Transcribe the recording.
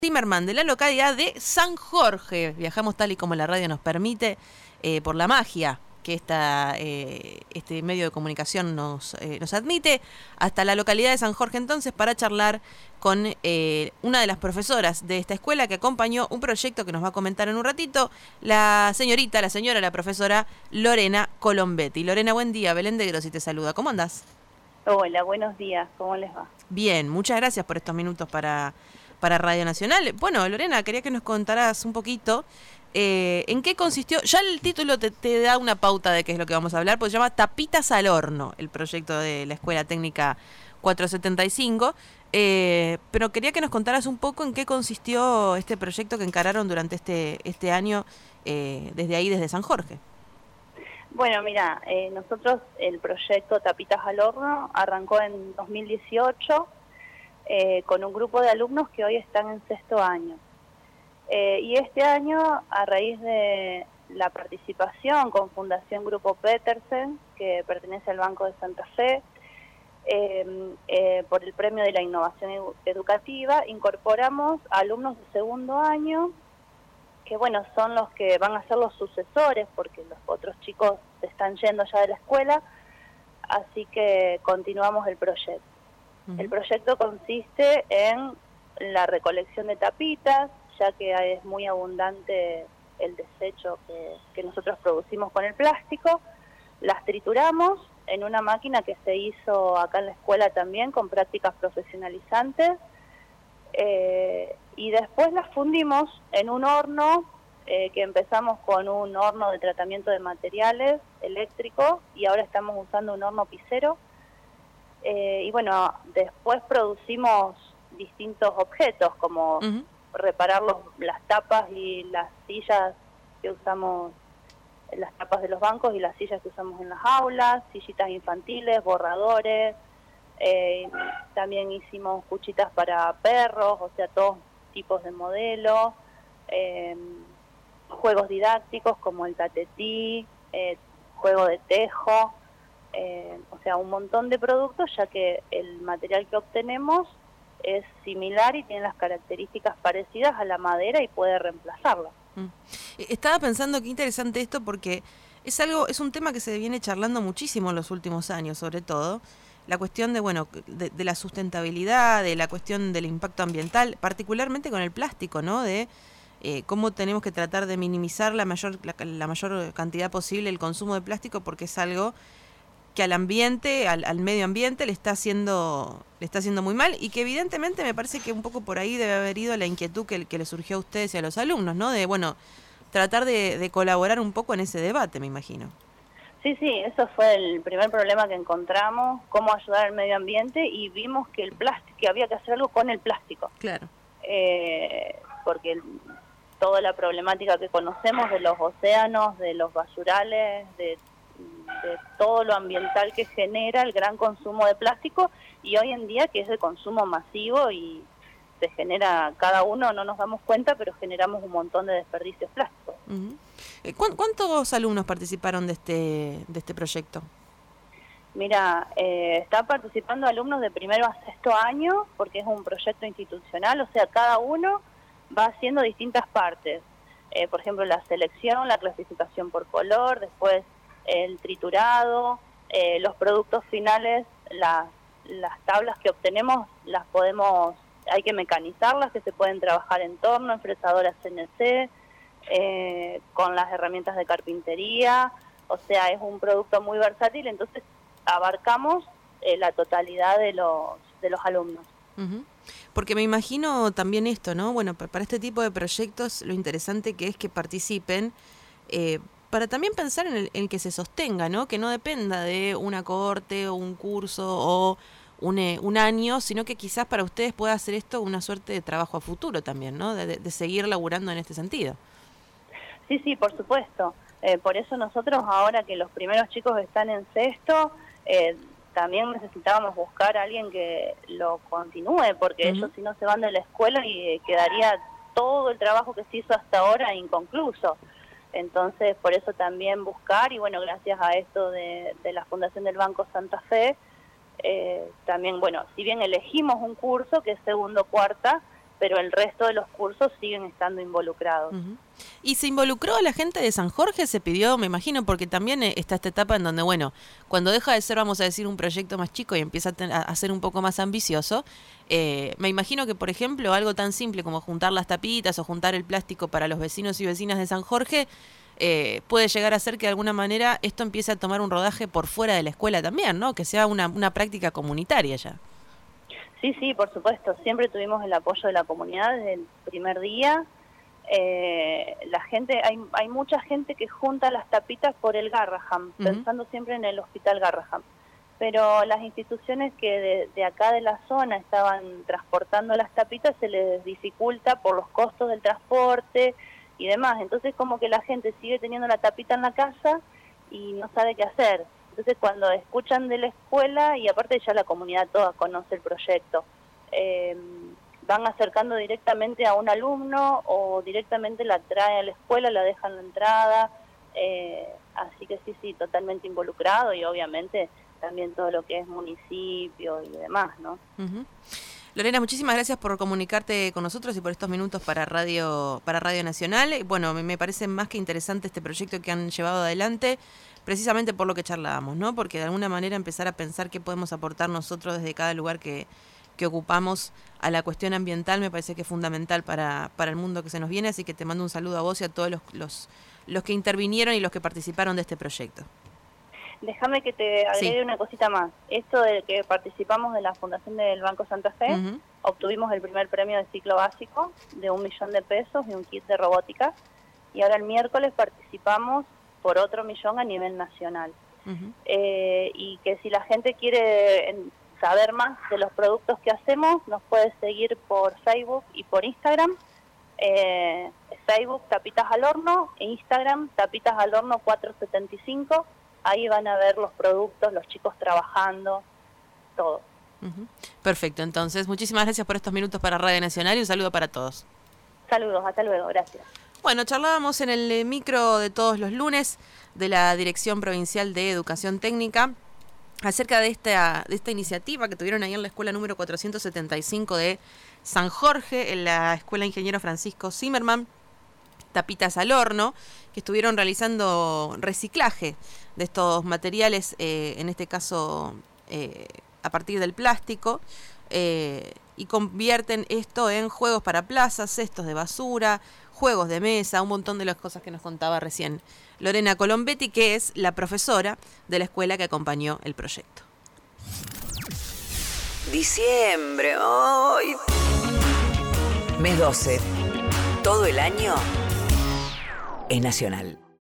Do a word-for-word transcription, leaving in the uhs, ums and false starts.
Timerman, de la localidad de San Jorge. Viajamos tal y como la radio nos permite, eh, por la magia que esta, eh, este medio de comunicación nos, eh, nos admite, hasta la localidad de San Jorge entonces para charlar con eh, una de las profesoras de esta escuela que acompañó un proyecto que nos va a comentar en un ratito, la señorita, la señora, la profesora Lorena Colombetti. Lorena, buen día, Belén de Grossi te saluda. ¿Cómo andás? Hola, buenos días, ¿cómo les va? Bien, muchas gracias por estos minutos para, para Radio Nacional. Bueno, Lorena, quería que nos contaras un poquito eh, en qué consistió. Ya el título te, te da una pauta de qué es lo que vamos a hablar, porque se llama Tapitas al Horno, el proyecto de la Escuela Técnica cuatrocientos setenta y cinco. Eh, pero quería que nos contaras un poco en qué consistió este proyecto que encararon durante este, este año eh, desde ahí, desde San Jorge. Bueno, mira, eh, nosotros el proyecto Tapitas al Horno arrancó en dos mil dieciocho eh, con un grupo de alumnos que hoy están en sexto año. Eh, y este año, a raíz de la participación con Fundación Grupo Petersen, que pertenece al Banco de Santa Fe, eh, eh, por el Premio de la Innovación Edu- Educativa, incorporamos a alumnos de segundo año, que bueno, son los que van a ser los sucesores, porque los otros chicos se están yendo ya de la escuela, así que continuamos el proyecto. Uh-huh. El proyecto consiste en la recolección de tapitas, ya que es muy abundante el desecho que, que nosotros producimos con el plástico, las trituramos en una máquina que se hizo acá en la escuela también, con prácticas profesionalizantes, Eh, y después las fundimos en un horno eh, que empezamos con un horno de tratamiento de materiales eléctrico y ahora estamos usando un horno pisero. Eh, y bueno, después producimos distintos objetos como uh-huh. reparar los, las tapas y las sillas que usamos, las tapas de los bancos y las sillas que usamos en las aulas, sillitas infantiles, borradores. Eh, también hicimos cuchitas para perros, o sea, todos tipos de modelos, eh, juegos didácticos como el tatetí, eh, juego de tejo, eh, o sea, un montón de productos, ya que el material que obtenemos es similar y tiene las características parecidas a la madera y puede reemplazarla. Mm. Estaba pensando qué interesante esto porque es algo, es un tema que se viene charlando muchísimo en los últimos años, sobre todo la cuestión de, bueno, de, de la sustentabilidad, de la cuestión del impacto ambiental, particularmente con el plástico, ¿no? De eh, cómo tenemos que tratar de minimizar la mayor, la, la mayor cantidad posible el consumo de plástico, porque es algo que al ambiente, al, al medio ambiente le está haciendo, le está haciendo muy mal, y que evidentemente me parece que un poco por ahí debe haber ido la inquietud que, que le surgió a ustedes y a los alumnos, ¿no? De, bueno, tratar de, de colaborar un poco en ese debate, me imagino. Sí, sí, eso fue el primer problema que encontramos, cómo ayudar al medio ambiente, y vimos que el plástico, que había que hacer algo con el plástico. Claro. Eh, porque el, toda la problemática que conocemos de los océanos, de los basurales, de, de todo lo ambiental que genera el gran consumo de plástico, y hoy en día que es de consumo masivo y se genera, cada uno no nos damos cuenta, pero generamos un montón de desperdicios plásticos. Uh-huh. ¿Cuántos alumnos participaron de este de este proyecto? Mira, eh, están participando alumnos de primero a sexto año, porque es un proyecto institucional, o sea, cada uno va haciendo distintas partes. Eh, por ejemplo, la selección, la clasificación por color, después el triturado, eh, los productos finales, las, las tablas que obtenemos, las podemos, hay que mecanizarlas, que se pueden trabajar en torno, en fresadoras C N C, Eh, con las herramientas de carpintería, o sea, es un producto muy versátil, entonces abarcamos eh, la totalidad de los de los alumnos. Uh-huh. Porque me imagino también esto, ¿no? Bueno, para este tipo de proyectos lo interesante que es que participen, eh, para también pensar en el, en que se sostenga, ¿no? Que no dependa de una cohorte o un curso o un, eh, un año, sino que quizás para ustedes pueda hacer esto una suerte de trabajo a futuro también, ¿no? De, de, de seguir laburando en este sentido. Sí, sí, por supuesto. Eh, por eso nosotros ahora que los primeros chicos están en sexto, eh, también necesitábamos buscar a alguien que lo continúe, porque uh-huh. ellos si no se van de la escuela y eh, quedaría todo el trabajo que se hizo hasta ahora inconcluso. Entonces, por eso también buscar, y bueno, gracias a esto de, de la Fundación del Banco Santa Fe, eh, también, bueno, si bien elegimos un curso que es segundo cuarta, pero el resto de los cursos siguen estando involucrados. Uh-huh. ¿Y se involucró a la gente de San Jorge? Se pidió, me imagino, porque también está esta etapa en donde, bueno, cuando deja de ser, vamos a decir, un proyecto más chico y empieza a, ten- a ser un poco más ambicioso, eh, me imagino que, por ejemplo, algo tan simple como juntar las tapitas o juntar el plástico para los vecinos y vecinas de San Jorge, eh, puede llegar a ser que de alguna manera esto empiece a tomar un rodaje por fuera de la escuela también, ¿no? Que sea una, una práctica comunitaria ya. Sí, sí, por supuesto. Siempre tuvimos el apoyo de la comunidad desde el primer día. Eh, la gente, hay, hay mucha gente que junta las tapitas por el Garraham, uh-huh. pensando siempre en el Hospital Garraham. Pero las instituciones que de, de acá de la zona estaban transportando las tapitas se les dificulta por los costos del transporte y demás. Entonces como que la gente sigue teniendo la tapita en la casa y no sabe qué hacer. Entonces cuando escuchan de la escuela, y aparte ya la comunidad toda conoce el proyecto, eh, van acercando directamente a un alumno o directamente la traen a la escuela, la dejan en la entrada, eh, así que sí, sí, totalmente involucrado, y obviamente también todo lo que es municipio y demás, ¿no? Uh-huh. Lorena, muchísimas gracias por comunicarte con nosotros y por estos minutos para Radio, para Radio Nacional. Bueno, me, me parece más que interesante este proyecto que han llevado adelante, precisamente por lo que charlábamos, ¿no? Porque de alguna manera empezar a pensar qué podemos aportar nosotros desde cada lugar que, que ocupamos a la cuestión ambiental me parece que es fundamental para, para el mundo que se nos viene, así que te mando un saludo a vos y a todos los, los, los que intervinieron y los que participaron de este proyecto. Déjame que te agregue sí. una cosita más. Esto de que participamos de la Fundación del Banco Santa Fe, uh-huh. obtuvimos el primer premio de ciclo básico de un millón de pesos y un kit de robótica, y ahora el miércoles participamos por otro millón a nivel nacional. Uh-huh. Eh, y que si la gente quiere saber más de los productos que hacemos, nos puede seguir por Facebook y por Instagram. Eh, Facebook Tapitas al Horno e Instagram Tapitas al Horno cuatrocientos setenta y cinco. Ahí van a ver los productos, los chicos trabajando, todo. Uh-huh. Perfecto, entonces muchísimas gracias por estos minutos para Radio Nacional y un saludo para todos. Saludos, hasta luego, gracias. Bueno, charlábamos en el micro de todos los lunes de la Dirección Provincial de Educación Técnica acerca de esta, de esta iniciativa que tuvieron ahí en la escuela número cuatrocientos setenta y cinco de San Jorge, en la Escuela Ingeniero Francisco Zimmerman, Tapitas al Horno, que estuvieron realizando reciclaje de estos materiales, eh, en este caso eh, a partir del plástico, eh, y convierten esto en juegos para plazas, cestos de basura, juegos de mesa, un montón de las cosas que nos contaba recién Lorena Colombetti, que es la profesora de la escuela que acompañó el proyecto. Diciembre, hoy. Mes doce. Todo el año es nacional.